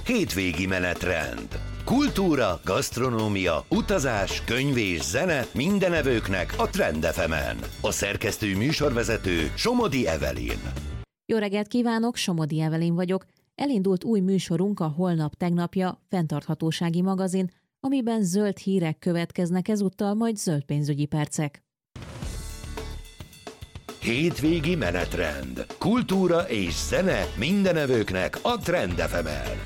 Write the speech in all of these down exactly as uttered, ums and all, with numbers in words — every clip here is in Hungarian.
Hétvégi menetrend. Kultúra, gasztronómia, utazás, könyv és zene minden evőknek a Trend ef emen. A szerkesztő műsorvezető Somodi Evelyn. Jó reggelt kívánok, Somodi Evelyn vagyok. Elindult új műsorunk, a Holnap tegnapja fenntarthatósági magazin, amiben zöld hírek következnek, ezúttal majd zöld pénzügyi percek. Hétvégi menetrend. Kultúra és zene minden evőknek a Trend ef emen.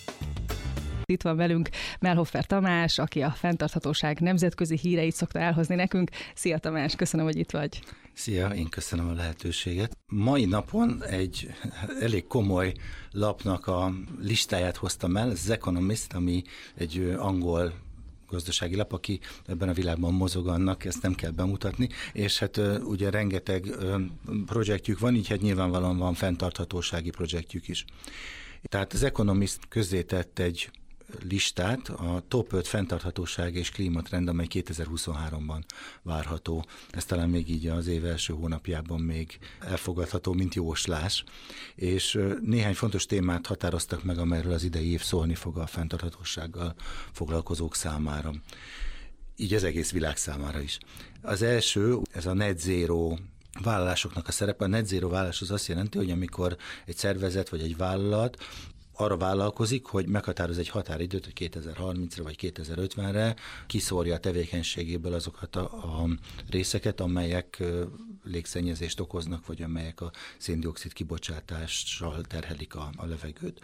Itt van velünk Mellhofer Tamás, aki a fenntarthatóság nemzetközi híreit szokta elhozni nekünk. Szia Tamás, köszönöm, hogy itt vagy. Szia, én köszönöm a lehetőséget. Mai napon egy elég komoly lapnak a listáját hoztam el, az Economist, ami egy angol gazdasági lap, aki ebben a világban mozog, annak, ezt nem kell bemutatni, és hát ugye rengeteg projektjük van, így hát nyilvánvalóan van fenntarthatósági projektjük is. Tehát az Economist közzétett egy listát, a top öt fenntarthatóság és klímatrend, amely kétezer-huszonháromban várható. Ez talán még így az év első hónapjában még elfogadható, mint jóslás. És néhány fontos témát határoztak meg, amelyről az idei év szólni fog a fenntarthatósággal foglalkozók számára. Így az egész világ számára is. Az első, ez a net zero vállalásoknak a szerepe. A net zero vállalás az azt jelenti, hogy amikor egy szervezet vagy egy vállalat arra vállalkozik, hogy meghatároz egy határidőt, hogy kétezer-harmincra vagy kétezer-ötvenre kiszórja a tevékenységéből azokat a, a részeket, amelyek légszennyezést okoznak, vagy amelyek a szén-dioxid kibocsátással terhelik a, a levegőt.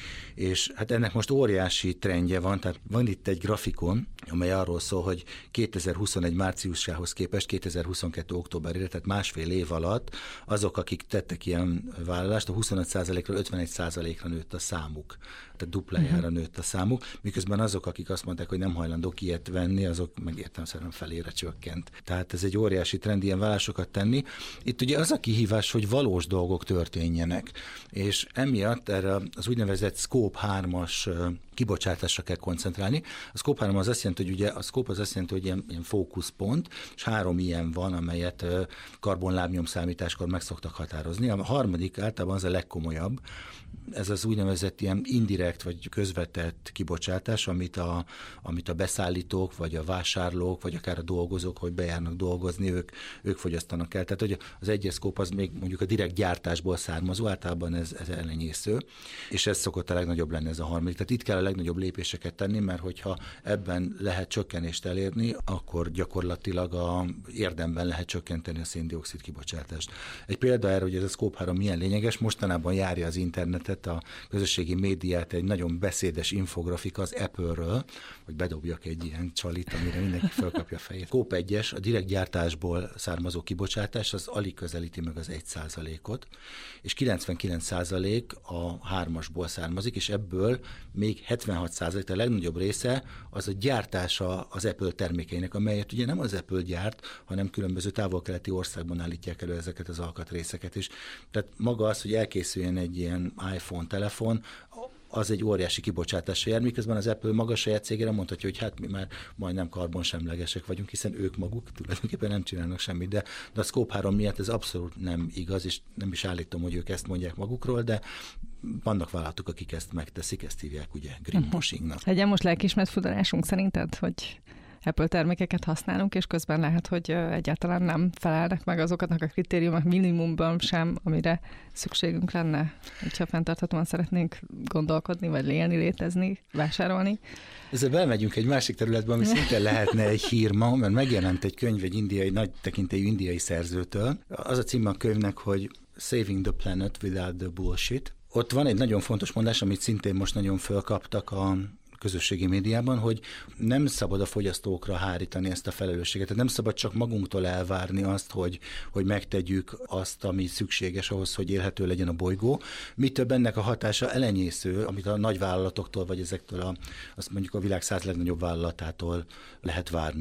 És hát ennek most óriási trendje van, tehát van itt egy grafikon, amely arról szól, hogy kétezer-huszonegy márciusához képest kétezer-huszonkettő októberére, tehát másfél év alatt azok, akik tettek ilyen vállalást, a huszonöt százalékra ötvenegy százalékra nőtt a számuk, tehát duplájára uh-huh. nőtt a számuk, miközben azok, akik azt mondták, hogy nem hajlandók ilyet venni, azok meg értelemszerűen felére csökkent. Tehát ez egy óriási trend, ilyen vállásokat tenni. Itt ugye az a kihívás, hogy valós dolgok történjenek, és emiatt erre az úgynevezett Scope hármas kibocsátásra kell koncentrálni. A Scope három az azt jelenti, hogy ugye a Scope az azt jelenti, hogy ilyen, ilyen fókuszpont, és három ilyen van, amelyet karbonlábnyom számításkor meg szoktak határozni. A harmadik általában az a legkomolyabb, ez az úgynevezett ilyen indirekt vagy közvetett kibocsátás, amit a, amit a beszállítók, vagy a vásárlók, vagy akár a dolgozók, hogy bejárnak dolgozni, ők, ők fogyasztanak el. Tehát hogy az egyes szkóp az még mondjuk a direkt gyártásból származó, általában ez, ez elenyésző, és ez szokott a legnagyobb lenni, ez a harmadik. Tehát itt kell a legnagyobb lépéseket tenni, mert hogyha ebben lehet csökkenést elérni, akkor gyakorlatilag a érdemben lehet csökkenteni a szén-dioxid kibocsátást. Egy példa erre, hogy ez a Scope három milyen lényeges, mostanában járja az internetet, a közösségi médiát egy nagyon beszédes infografika az Apple-ről, hogy bedobjak egy ilyen csalit, amire mindenki felkapja a fejét. Scope egyes, a direkt gyártásból származó kibocsátás, az alig közelíti meg az egy százalékot, és kilencvenkilenc százalék a hármasból származik, és ebből még hetvenhat százalék, a legnagyobb része az a gyártása az Apple termékeinek, amelyet ugye nem az Apple gyárt, hanem különböző távol-keleti országban állítják elő ezeket az alkatrészeket is. Tehát maga az, hogy elkészüljen egy ilyen iPhone telefon, az egy óriási kibocsátásra jár, miközben az Apple maga saját cégére mondhatja, hogy hát mi már majdnem karbonsemlegesek vagyunk, hiszen ők maguk tulajdonképpen nem csinálnak semmit, de, de a Scope három miatt ez abszolút nem igaz, és nem is állítom, hogy ők ezt mondják magukról, de vannak vállalatok, akik ezt megteszik, ezt hívják ugye greenwashingnak. Uh-huh. Legyen most lelkismert fudalásunk szerinted, hogy Apple termékeket használunk, és közben lehet, hogy egyáltalán nem felelnek meg azoknak a kritériumok minimumban sem, amire szükségünk lenne, hogyha fenntarthatóan szeretnénk gondolkodni, vagy élni, létezni, vásárolni. Ezzel belmegyünk egy másik területbe, ami szintén lehetne egy hír ma, mert megjelent egy könyv egy indiai, nagy tekintélyű indiai szerzőtől. Az a címe a könyvnek, hogy Saving the Planet Without the Bullshit. Ott van egy nagyon fontos mondás, amit szintén most nagyon fölkaptak a közösségi médiában, hogy nem szabad a fogyasztókra hárítani ezt a felelősséget. Tehát nem szabad csak magunktól elvárni azt, hogy, hogy megtegyük azt, ami szükséges ahhoz, hogy élhető legyen a bolygó. Mi több, ennek a hatása elenyésző, amit a nagyvállalatoktól, vagy ezektől a, azt mondjuk a világ száz legnagyobb vállalatától lehet várni.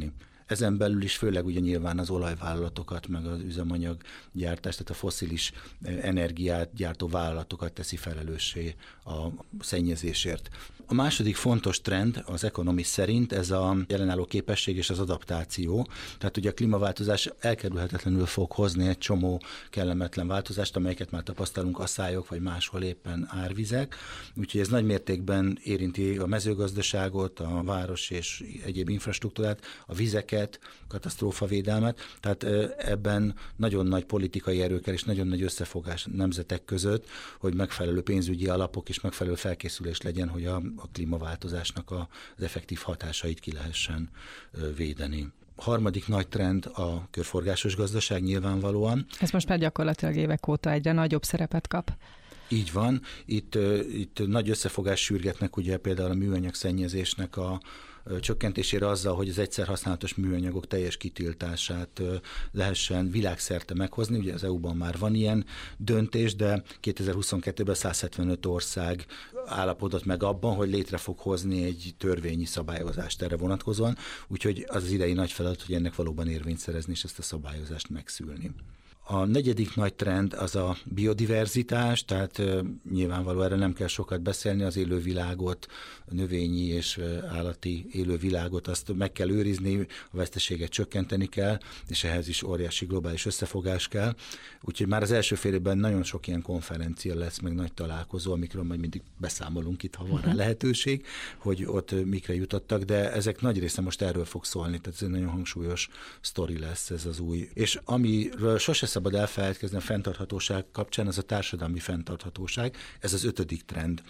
Ezen belül is főleg ugye nyilván az olajvállalatokat, meg az üzemanyaggyártást, tehát a fosszilis energiát gyártó vállalatokat teszi felelőssé a szennyezésért. A második fontos trend az Economist szerint ez a ellenálló képesség és az adaptáció. Tehát ugye a klímaváltozás elkerülhetetlenül fog hozni egy csomó kellemetlen változást, amelyeket már tapasztalunk asszályok, vagy máshol éppen árvizek. Úgyhogy ez nagy mértékben érinti a mezőgazdaságot, a város és egyéb infrastruktúrát, a vizeket, katasztrófavédelmet. Tehát ebben nagyon nagy politikai erőkkel és nagyon nagy összefogás nemzetek között, hogy megfelelő pénzügyi alapok és megfelelő felkészülés legyen, hogy a a klímaváltozásnak az effektív hatásait ki lehessen védeni. A harmadik nagy trend a körforgásos gazdaság nyilvánvalóan. Ez most már gyakorlatilag évek óta egyre nagyobb szerepet kap. Így van. Itt, itt nagy összefogás sürgetnek ugye például a műanyag szennyezésnek a csökkentésére azzal, hogy az egyszer használatos műanyagok teljes kitiltását lehessen világszerte meghozni. Ugye az é u-ban már van ilyen döntés, de kétezer-huszonkettőben száz hetvenöt ország állapodott meg abban, hogy létre fog hozni egy törvényi szabályozást erre vonatkozóan, úgyhogy az, az idei nagy feladat, hogy ennek valóban érvényt szerezni és ezt a szabályozást megszülni. A negyedik nagy trend az a biodiverzitás, tehát uh, nyilvánvaló erre nem kell sokat beszélni, az élővilágot, a növényi és uh, állati élővilágot, azt meg kell őrizni, a veszteséget csökkenteni kell, és ehhez is óriási globális összefogás kell. Úgyhogy már az első fél évben nagyon sok ilyen konferencia lesz, meg nagy találkozó, amikről majd mindig beszámolunk itt, ha van rá lehetőség, hogy ott mikre jutottak, de ezek nagy része most erről fog szólni, tehát ez egy nagyon hangsúlyos sztori lesz ez az új. És amiről sose szabad elfelejtkezni a fenntarthatóság kapcsán, az a társadalmi fenntarthatóság, ez az ötödik trend.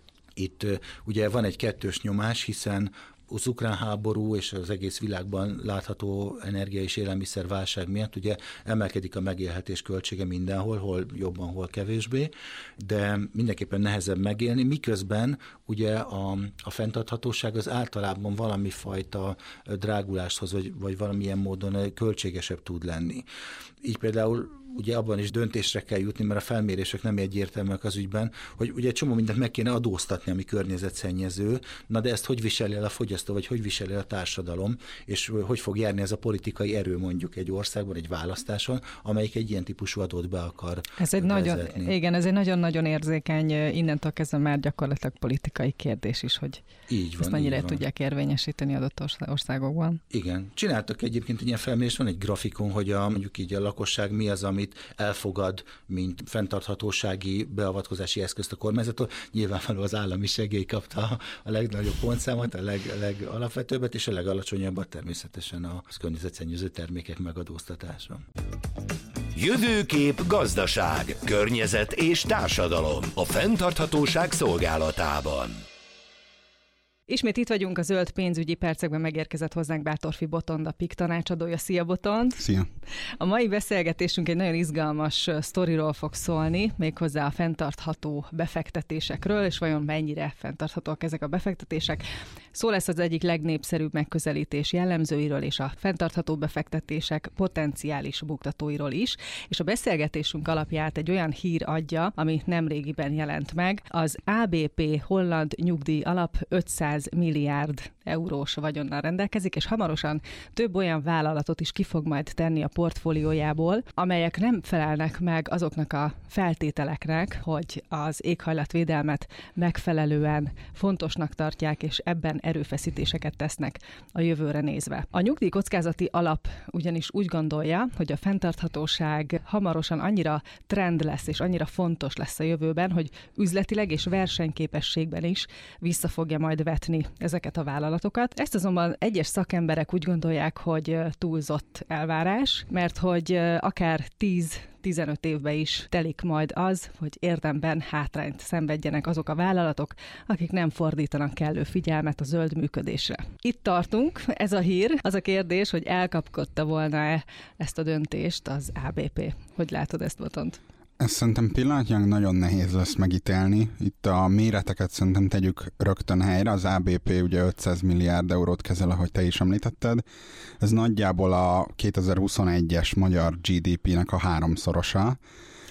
Itt ugye van egy kettős nyomás, hiszen az ukrán háború és az egész világban látható energia- és élelmiszerválság miatt ugye emelkedik a megélhetés költsége mindenhol, hol jobban, hol kevésbé, de mindenképpen nehezebb megélni, miközben ugye a, a fenntarthatóság az általában valami fajta dráguláshoz, vagy, vagy valamilyen módon költségesebb tud lenni. Így például ugye abban is döntésre kell jutni, mert a felmérések nem egyértelműek az ügyben, hogy ugye egy csomó mindent meg kéne adóztatni, ami környezetszennyező, na de ezt hogy viseli el a fogyasztó, vagy hogy viseli el a társadalom, és hogy fog járni ez a politikai erő mondjuk egy országban, egy választáson, amelyik egy ilyen típusú adót be akar ez egy nagyon, igen, ez egy nagyon-nagyon érzékeny, innentől kezdve már gyakorlatilag politikai kérdés is, hogy így van, ezt mennyire tudják érvényesíteni adott országokban. Igen. Csináltak egyébként egy ilyen felmérést, van egy grafikon, hogy a, mondjuk így a lakosság mi az, amit elfogad, mint fenntarthatósági beavatkozási eszközt a kormányzattól. Nyilvánvaló az állami segély kapta a legnagyobb pontszámot, a leg, legalapvetőbbet, és a legalacsonyabbat természetesen a környezetszennyező termékek megadóztatása. Jövőkép gazdaság, környezet és társadalom a fenntarthatóság szolgálatában. Ismét itt vagyunk, a zöld pénzügyi percekben megérkezett hozzánk Bátorfi Botond, a pé i ká tanácsadója. Szia, Botond! Szia! A mai beszélgetésünk egy nagyon izgalmas sztoriról fog szólni, méghozzá a fenntartható befektetésekről, és vajon mennyire fenntarthatóak ezek a befektetések. Szó lesz az egyik legnépszerűbb megközelítés jellemzőiről és a fenntartható befektetések potenciális buktatóiról is, és a beszélgetésünk alapját egy olyan hír adja, ami nemrégiben jelent meg. Az á bé pé holland nyugdíj alap ötszáz milliárd eurós vagyonnal rendelkezik, és hamarosan több olyan vállalatot is ki fog majd tenni a portfóliójából, amelyek nem felelnek meg azoknak a feltételeknek, hogy az éghajlatvédelmet megfelelően fontosnak tartják, és ebben erőfeszítéseket tesznek a jövőre nézve. A nyugdíjkockázati alap ugyanis úgy gondolja, hogy a fenntarthatóság hamarosan annyira trend lesz, és annyira fontos lesz a jövőben, hogy üzletileg és versenyképességben is vissza fogja majd vetni ezeket a vállalatokat. Ezt azonban egyes szakemberek úgy gondolják, hogy túlzott elvárás, mert hogy akár tíz-tizenöt évbe is telik majd az, hogy érdemben hátrányt szenvedjenek azok a vállalatok, akik nem fordítanak kellő figyelmet a zöld működésre. Itt tartunk, ez a hír. Az a kérdés, hogy elkapkodta volna-e ezt a döntést az á bé pé. Hogy látod ezt, Botond? Ezt szerintem pillanatnyilag nagyon nehéz lesz megítélni. Itt a méreteket szerintem tegyük rögtön helyre. Az á bé pé ugye ötszáz milliárd eurót kezel, ahogy te is említetted. Ez nagyjából a kétezer-huszonegyes magyar gé dé pének a háromszorosa.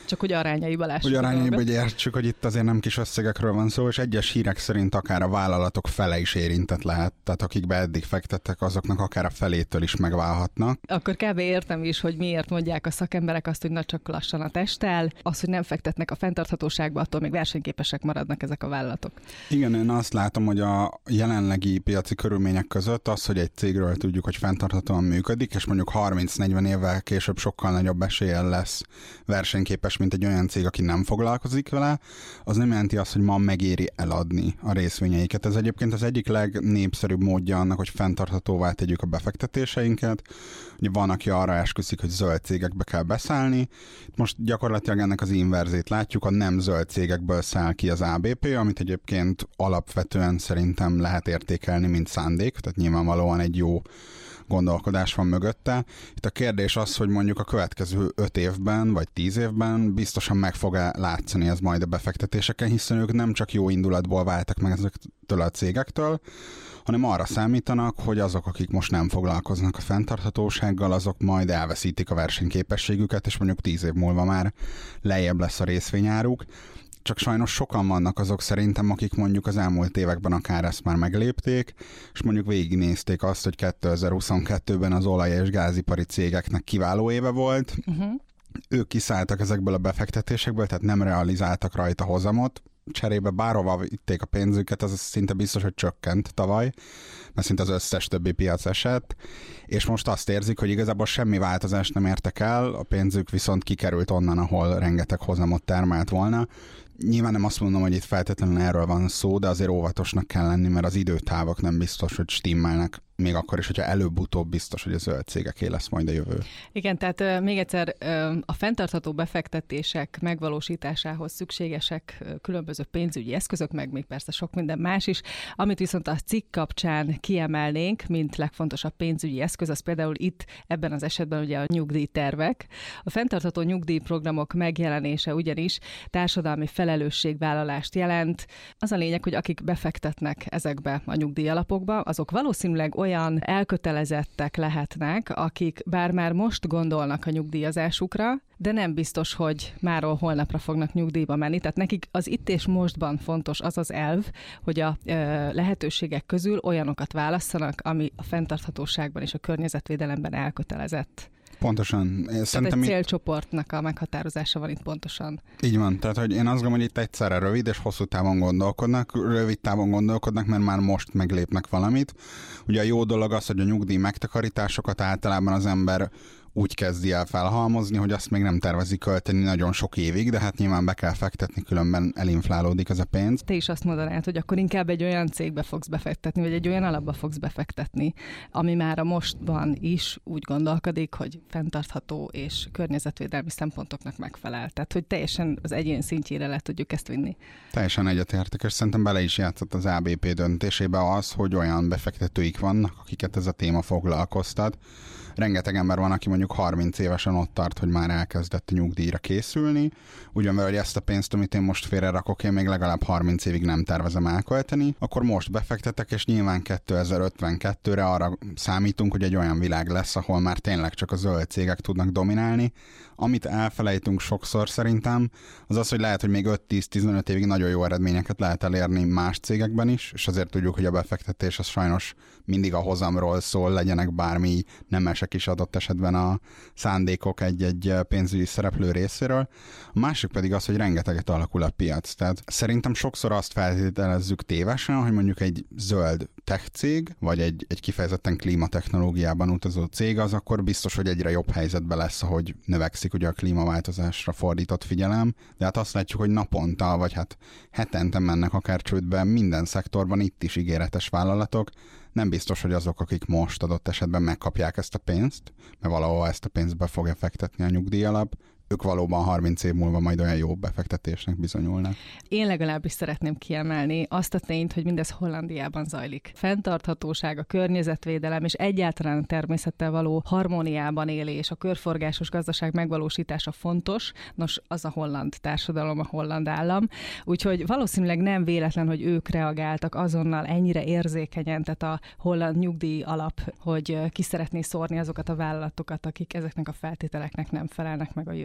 Csak hogy arányaiba lássuk. Hogy arányaiba, hogy értsük, hogy itt azért nem kis összegekről van szó, és egyes hírek szerint akár a vállalatok fele is érintett lehet, tehát akikbe eddig fektettek, azoknak akár a felétől is megválhatnak. Akkor kb. Értem is, hogy miért mondják a szakemberek azt, hogy na csak lassan a testtel, az, hogy nem fektetnek a fenntarthatóságba, attól még versenyképesek maradnak ezek a vállalatok. Igen, én azt látom, hogy a jelenlegi piaci körülmények között az, hogy egy cégről tudjuk, hogy fenntarthatóan működik, és mondjuk harminc-negyven évvel később sokkal nagyobb eséllyel lesz versenyképes, mint egy olyan cég, aki nem foglalkozik vele, az nem jelenti azt, hogy ma megéri eladni a részvényeiket. Ez egyébként az egyik legnépszerűbb módja annak, hogy fenntarthatóvá tegyük a befektetéseinket. Ugye van, aki arra esküszik, hogy zöld cégekbe kell beszállni. Most gyakorlatilag ennek az inverzét látjuk, a nem zöld cégekből száll ki az á bé pé, amit egyébként alapvetően szerintem lehet értékelni, mint szándék, tehát nyilvánvalóan egy jó gondolkodás van mögötte. Itt a kérdés az, hogy mondjuk a következő öt évben, vagy tíz évben biztosan meg fog-e látszani ez majd a befektetéseken, hiszen ők nem csak jó indulatból váltak meg ezektől a cégektől, hanem arra számítanak, hogy azok, akik most nem foglalkoznak a fenntarthatósággal, azok majd elveszítik a versenyképességüket, és mondjuk tíz év múlva már lejjebb lesz a részvényáruk. Csak sajnos sokan vannak azok szerintem, akik mondjuk az elmúlt években akár ezt már meglépték, és mondjuk végignézték azt, hogy kétezer-huszonkettőben az olaj- és gázipari cégeknek kiváló éve volt. Uh-huh. Ők kiszálltak ezekből a befektetésekből, tehát nem realizáltak rajta hozamot. Cserébe bárhova vitték a pénzüket, az szinte biztos, hogy csökkent tavaly, mert szinte az összes többi piac esett, és most azt érzik, hogy igazából semmi változást nem értek el, a pénzük viszont kikerült onnan, ahol rengeteg hozamot termelt volna. Nyilván nem azt mondom, hogy itt feltétlenül erről van szó, de azért óvatosnak kell lenni, mert az időtávok nem biztos, hogy stimmelnek, még akkor is, hogyha előbb-utóbb biztos, hogy a zöld cégeké lesz majd a jövő. Igen, tehát uh, még egyszer uh, a fenntartható befektetések megvalósításához szükségesek uh, különböző pénzügyi eszközök, meg még persze sok minden más is. Amit viszont a cikk kapcsán kiemelnénk, mint legfontosabb pénzügyi eszköz, az például itt ebben az esetben ugye a nyugdíjtervek. A fenntartható nyugdíjprogramok megjelenése ugyanis társadalmi felelősségvállalást jelent. Az a lényeg, hogy akik befektetnek ezekbe a nyugdíjalapokba, azok valószínűleg olyan elkötelezettek lehetnek, akik bár már most gondolnak a nyugdíjazásukra, de nem biztos, hogy máról holnapra fognak nyugdíjba menni. Tehát nekik az itt és mostban fontos az az elv, hogy a ö, lehetőségek közül olyanokat válasszanak, ami a fenntarthatóságban és a környezetvédelemben elkötelezett. Pontosan. Tehát Szerintem egy célcsoportnak a meghatározása van itt pontosan. Így van, tehát hogy én azt gondolom, hogy itt egyszerre rövid és hosszú távon gondolkodnak, rövid távon gondolkodnak, mert már most meglépnek valamit. Ugye a jó dolog az, hogy a nyugdíj megtakarításokat általában az ember úgy kezdi el felhalmozni, hogy azt még nem tervezi költeni nagyon sok évig, de hát nyilván be kell fektetni, különben elinflálódik ez a pénz. Te is azt mondanád, hogy akkor inkább egy olyan cégbe fogsz befektetni, vagy egy olyan alapba fogsz befektetni, ami már a mostban is úgy gondolkodik, hogy fenntartható és környezetvédelmi szempontoknak megfelel. Tehát, hogy teljesen az egyén szintjére le tudjuk ezt vinni. Teljesen egyetértek, és szerintem bele is játszott az á bé pé döntésébe az, hogy olyan befektetőik vannak, akiket ez a téma foglalkoztat. Rengeteg ember van, aki mondjuk harminc évesen ott tart, hogy már elkezdett a nyugdíjra készülni, ugyanúgy, hogy ezt a pénzt, amit én most félrerakok, én még legalább harminc évig nem tervezem elkölteni, akkor most befektetek, és nyilván kétezer-ötvenkettőre arra számítunk, hogy egy olyan világ lesz, ahol már tényleg csak a zöld cégek tudnak dominálni. Amit elfelejtünk sokszor szerintem, az az, hogy lehet, hogy még öt-tíz-tizenöt évig nagyon jó eredményeket lehet elérni más cégekben is, és azért tudjuk, hogy a befektetés az sajnos mindig a hozamról szól, legyenek bármi nemesek is adott esetben a szándékok egy-egy pénzügyi szereplő részéről. A másik pedig az, hogy rengeteget alakul a piac. Tehát szerintem sokszor azt feltételezzük tévesen, hogy mondjuk egy zöld tech cég, vagy egy, egy kifejezetten klímatechnológiában utazó cég, az akkor biztos, hogy egyre jobb helyzetben lesz, ahogy növekszik ugye a klímaváltozásra fordított figyelem, de hát azt látjuk, hogy naponta, vagy hát hetente mennek akár csődbe minden szektorban, itt is ígéretes vállalatok. Nem biztos, hogy azok, akik most adott esetben megkapják ezt a pénzt, mert valahol ezt a pénzt be fogja fektetni a nyugdíjalap, ők valóban harminc év múlva majd olyan jó befektetésnek bizonyulnak. Én legalábbis szeretném kiemelni azt a tényt, hogy mindez Hollandiában zajlik. Fenntarthatóság, a környezetvédelem és egyáltalán a természettel való harmóniában élés, a körforgásos gazdaság megvalósítása fontos. Nos, az a holland társadalom, a holland állam. Úgyhogy valószínűleg nem véletlen, hogy ők reagáltak azonnal ennyire érzékenyen, tehát a holland nyugdíj alap, hogy ki szeretné szórni azokat a vállalatokat, akik ezeknek a feltételeknek nem felelnek meg a jövő.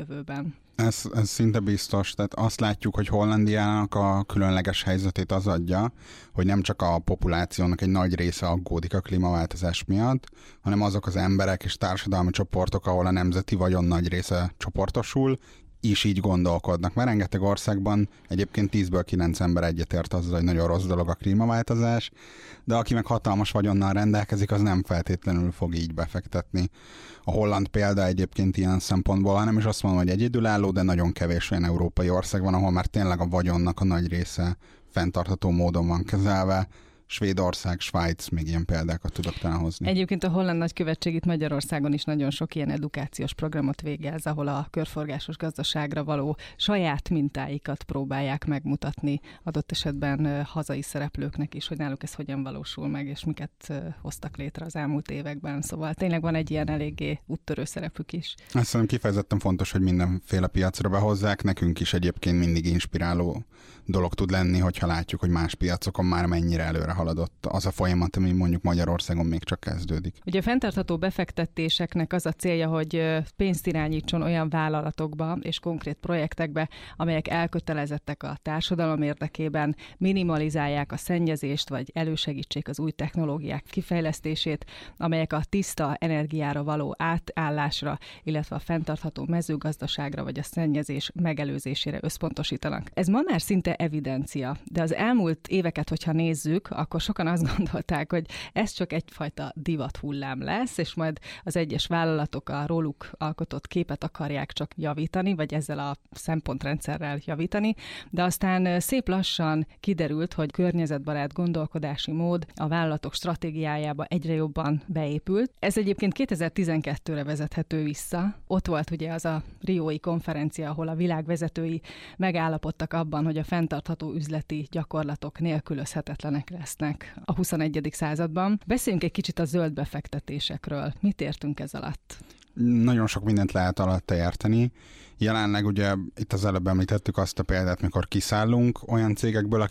jövőben. Ez, ez szinte biztos, tehát azt látjuk, hogy Hollandiának a különleges helyzetét az adja, hogy nem csak a populációnak egy nagy része aggódik a klímaváltozás miatt, hanem azok az emberek és társadalmi csoportok, ahol a nemzeti vagyon nagy része csoportosul, is így gondolkodnak. Mert rengeteg országban egyébként tízből kilenc ember egyetért azzal, hogy nagyon rossz dolog a klímaváltozás, de aki meg hatalmas vagyonnal rendelkezik, az nem feltétlenül fog így befektetni. A holland példa egyébként ilyen szempontból, hanem is azt mondom, hogy egyedülálló, de nagyon kevés olyan európai ország van, ahol már tényleg a vagyonnak a nagy része fenntartható módon van kezelve. Svédország, Svájc, még ilyen példákat tudok talán hozni. Egyébként a holland nagykövetség itt Magyarországon is nagyon sok ilyen edukációs programot végez, ahol a körforgásos gazdaságra való saját mintáikat próbálják megmutatni, adott esetben hazai szereplőknek is, hogy náluk ez hogyan valósul meg, és miket hoztak létre az elmúlt években. Szóval tényleg van egy ilyen eléggé úttörő szerepük is. Azt hiszem kifejezetten fontos, hogy mindenféle piacra behozzák. Nekünk is egyébként mindig inspiráló dolog tud lenni, hogyha látjuk, hogy más piacokon már mennyire előre haladott az a folyamat, ami mondjuk Magyarországon még csak kezdődik. Ugye a fenntartható befektetéseknek az a célja, hogy pénzt irányítson olyan vállalatokba és konkrét projektekbe, amelyek elkötelezettek a társadalom érdekében, minimalizálják a szennyezést, vagy elősegítsék az új technológiák kifejlesztését, amelyek a tiszta energiára való átállásra, illetve a fenntartható mezőgazdaságra vagy a szennyezés megelőzésére összpontosítanak. Ez ma már szinte evidencia, de az elmúlt éveket, hogyha nézzük, akkor sokan azt gondolták, hogy ez csak egyfajta divathullám lesz, és majd az egyes vállalatok a róluk alkotott képet akarják csak javítani, vagy ezzel a szempontrendszerrel javítani, de aztán szép lassan kiderült, hogy környezetbarát gondolkodási mód a vállalatok stratégiájába egyre jobban beépült. Ez egyébként kétezer-tizenkettőre vezethető vissza. Ott volt ugye az a riói konferencia, ahol a világ vezetői megállapodtak abban, hogy a fenntartható üzleti gyakorlatok nélkülözhetetlenek lesznek a huszonegyedik században. Beszéljünk egy kicsit a zöld befektetésekről. Mit értünk ez alatt? Nagyon sok mindent lehet alatta érteni. Jelenleg ugye itt az előbb említettük azt a példát, mikor kiszállunk olyan cégekből,